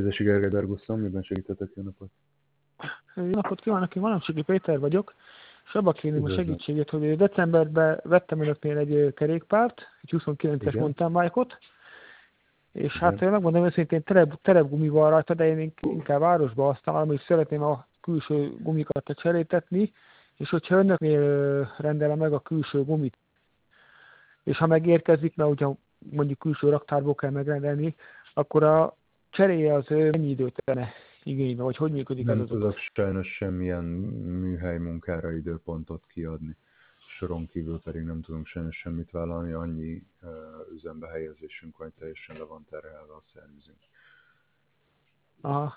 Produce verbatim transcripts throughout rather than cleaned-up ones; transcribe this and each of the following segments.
Szézesi Gergely Darguszom, miben segíthetek? Jó napot? Jó napot kívánok, én Valamcsiki Péter vagyok, és abba kérném a Üdvözlöm. segítségét, hogy decemberben vettem önöknél egy kerékpárt, egy huszonkilences Igen. mountain bike-ot, és Igen. hát megmondom őszintén, terep, terepgumi van rajta, de én inkább városba használom, és szeretném a külső gumikat cserétetni, és hogyha önöknél rendelem meg a külső gumit, és ha megérkezik, mert ugye mondjuk külső raktárból kell megrendelni, akkor a cseréje az mennyi időt venne igénybe, vagy hogy működik ez Nem az tudok sajnos semmilyen műhely munkára időpontot kiadni. Soron kívül pedig nem tudunk sajnos semmit vállalni, annyi uh, üzembe helyezésünk van, teljesen le van terhelve a szervizünk. Aha.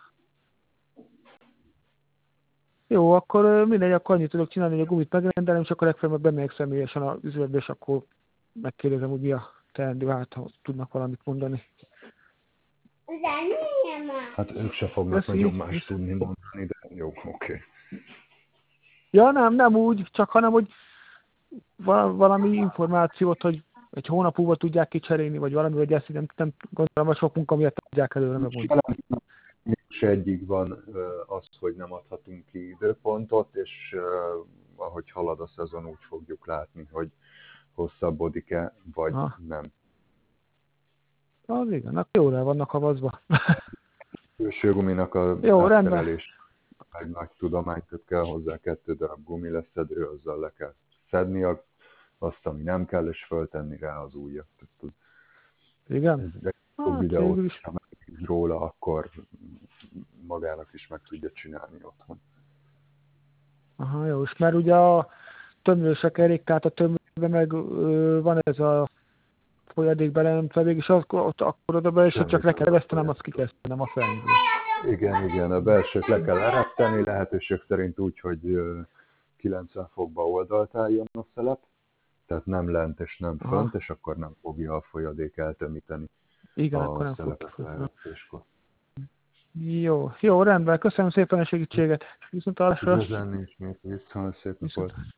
Jó, akkor mindegy, akkor annyit tudok csinálni, hogy a gumit megrendelem, és akkor legfeljebb bemegyek személyesen az üzletbe, és akkor megkérdezem, hogy mi a teendő, hát ha tudnak valamit mondani. Hát ők se fognak Köszi. nagyon más tudni mondani, de jó, oké. Okay. Ja, nem, nem úgy, csak hanem, hogy valami információt, hogy egy hónap múlva tudják kicserélni, vagy valami, vagy ezt nem, nem gondolom, hogy sok munka miatt tudják előre megmondani. Se egyik van az, hogy nem adhatunk ki időpontot, és ahogy halad a szezon, úgy fogjuk látni, hogy hosszabbodik-e, vagy ha. nem. Az igen, akkor jól el vannak havazva. Külső guminak a jó, átszerelés egy nagy tudomány, tehát kell hozzá kettő darab gumi leszedő, azzal le kell szedni azt, ami nem kell, és föltenni rá az újat. Tehát, igen? egy hát, videót is, ha megnéz róla, akkor magának is meg tudja csinálni otthon. Aha, jó, és mert ugye a tömlőse kerék, tehát a tömlőben meg ö, van ez a folyadék belemtve, és akkor, ott, akkor oda be, és ha csak le kell vesztenem, azt kikezdtem a felműből. Igen, igen, a belsőt le kell ereszteni, lehetőség szerint úgy, hogy kilencven fokba oldalt álljon a szelep, tehát nem lent és nem fönt, aha, és akkor nem fogja a folyadék eltömíteni igen, a akkor nem szelepet leeresztéskor. Jó, jó, rendben, köszönöm szépen a segítséget. Viszont hallásra. Üdvözleni ismét, viszont szép napot.